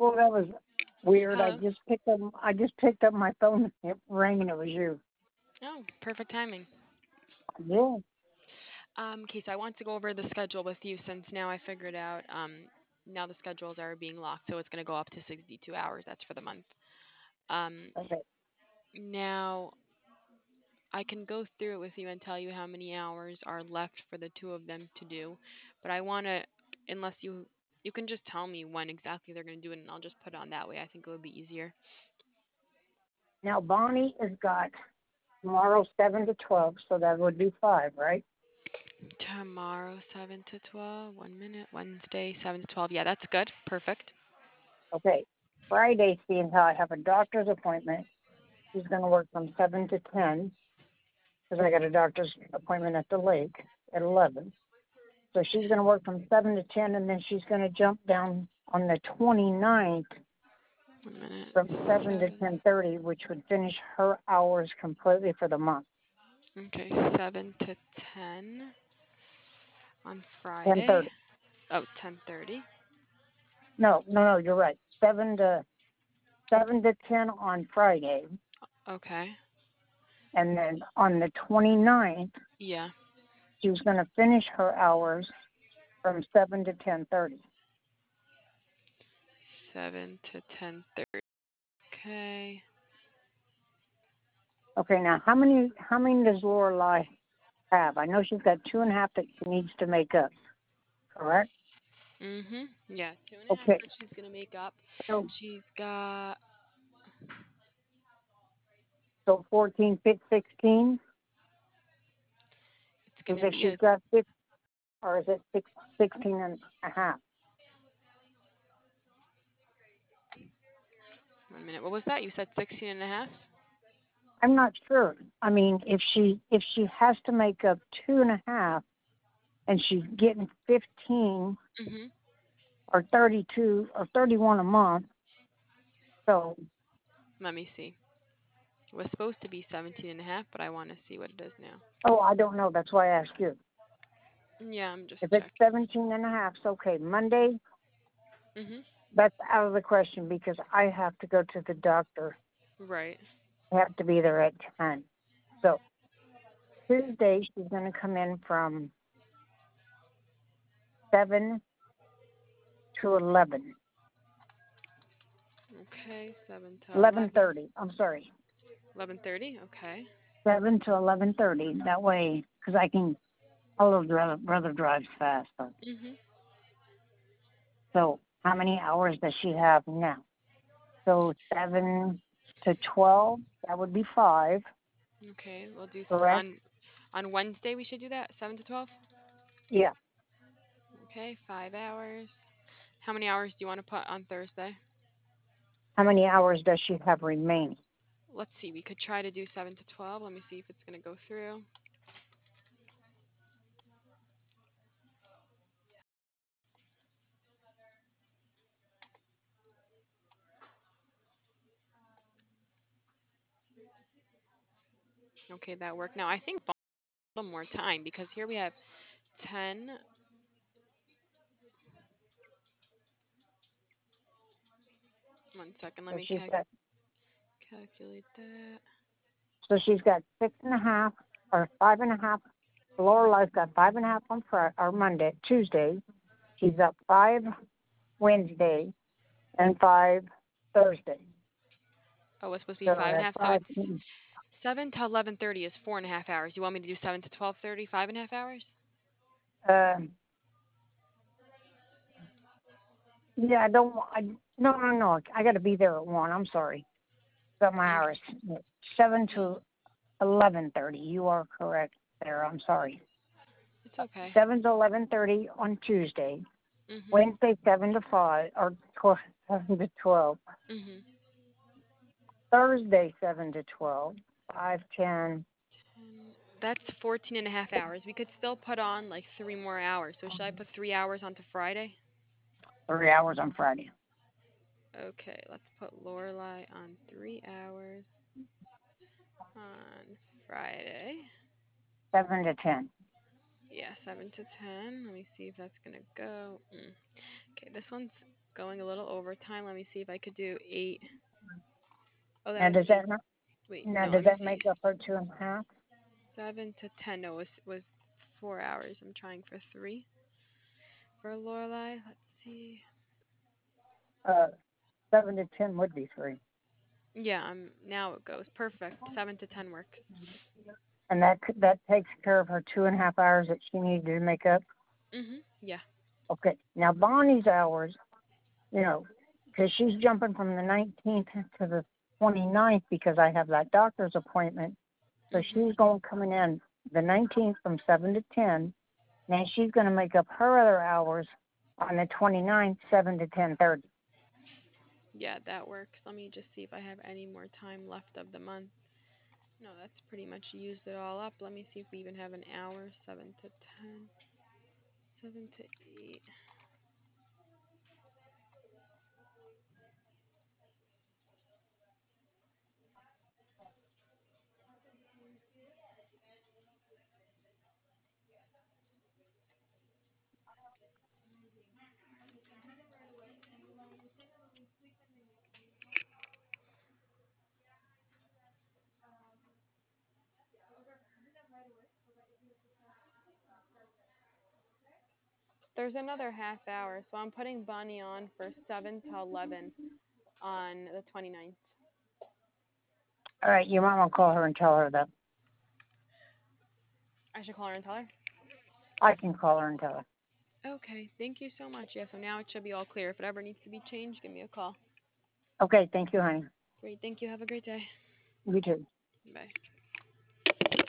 Well, that was weird. I Hello? just picked up. I just picked up my phone. It rang and it was you. Oh, perfect timing. Yeah. Okay, so I want to go over the schedule with you since now I figured out now the schedules are being locked, so it's going to go up to 62 hours. That's for the month. Um, Okay. Now I can go through it with you and tell you how many hours are left for the two of them to do, but I want to, unless you can just tell me when exactly they're going to do it, and I'll just put it on that way. I think it would be easier. Now Bonnie has got tomorrow 7 to 12, so that would be 5, right? Tomorrow, 7 to 12. 1 minute. Wednesday, 7 to 12. Yeah, that's good. Perfect. Okay. Friday, seeing how I have a doctor's appointment, she's going to work from 7 to 10 because I got a doctor's appointment at the lake at 11. So she's going to work from 7 to 10, and then she's going to jump down on the 29th 1 minute. from 7 to 7. 10:30, which would finish her hours completely for the month. Okay, 7 to 10 on Friday. 10:30. Oh, 10:30. No, no, no. You're right. 7 to 10 on Friday, Okay. and then on the 29th, Yeah. she was going to finish her hours from 7 to 10:30. 7 to 10:30. Okay. Okay. Now, how many does Lorelai have? I know she's got 2.5 that she needs to make up. Correct. Yeah, 2.5 Okay. that she's gonna make up. So She's got. so 14, 15, 16. It's Is gonna it be she's a got 6, or is it 16 and a half? 1 minute. What was that? You said 16 and a half? I'm not sure. I mean, if she has to make up 2.5, and she's getting 15 Mhm. or 32 or 31 a month, so Let me see. It was supposed to be 17 and a half, but I want to see what it is now. I don't know. That's why I asked you. Yeah, I'm just If it's checking. 17 and a half, it's okay. Monday, Mhm. that's out of the question because I have to go to the doctor. Right. I have to be there at 10. So Tuesday, she's going to come in from 7 to 11. Okay. 7 to 11. 11:30. I'm sorry. 11:30. Okay. 7 to 11:30. That way, because I can. Although brother drives fast. Mhm. So how many hours does she have now? So 7 to 12. That would be 5. Okay. We'll do Correct. on Wednesday. We should do that. 7 to 12. Yeah. Okay. 5 hours. How many hours do you want to put on Thursday? How many hours does she have remaining? Let's see. We could try to do 7 to 12. Let me see if it's gonna go through. Okay, that worked. Now I think a little more time because here we have 10. 1 second. Let So me she's got calculate that. so she's got 6.5 or 5.5. Lorelai's got 5.5 on Friday or Monday, Tuesday. She's up 5 Wednesday and 5 Thursday. Oh, it's supposed to be So five and a that's half. So five. it's 7 to 11:30 is 4.5 hours. You want me to do 7 to 12:30, 5.5 hours? Um, yeah, I don't. No, no, no. I got to be there at 1. I'm sorry. Got my Okay. hours. 7 to 11:30. You are correct there. I'm sorry. It's okay. 7 to 11:30 on Tuesday. Mhm. Wednesday 7 to 5 or 7 to 12. Mhm. Thursday 7 to 12. 5, 10. That's 14 and a half hours. We could still put on like 3 more hours. So should I put 3 hours onto Friday? 3 hours on Friday. Okay, let's put Lorelai on 3 hours on Friday. 7 to 10. Yeah, 7 to 10. Let me see if that's gonna go. Okay, this one's. going a little overtime. Let me see if I could do 8. Oh, that Now was does 8. that not, Wait, now no, let does me that see. make up for 2.5? 7 to 10. No, was 4 hours. I'm trying for 3 for Lorelai. Let's see. Uh, 7 to 10 would be free. Yeah, now it goes perfect. 7 to 10 works. And that takes care of her 2.5 hours that she needed to make up. Yeah. Okay. Now Bonnie's hours, because she's jumping from the 19th to the 29th because I have that doctor's appointment. So she's coming in the 19th from 7 to 10. Now she's going to make up her other hours on the 29th, 7 to 10:30. Yeah, that works. Let me just see if I have any more time left of the month. No, that's pretty much used it all up. Let me see if we even have an hour. 7 to 10. 7 to 8. There's another half hour, so I'm putting Bonnie on for 7 to 11 on the 29th. All right, your mom will call her and tell her that. I should call her and tell her? I can call her and tell her. Okay, thank you so much. Yeah, so now it should be all clear. If it ever needs to be changed, give me a call. Okay, thank you, honey. Great, thank you. Have a great day. You too. Bye.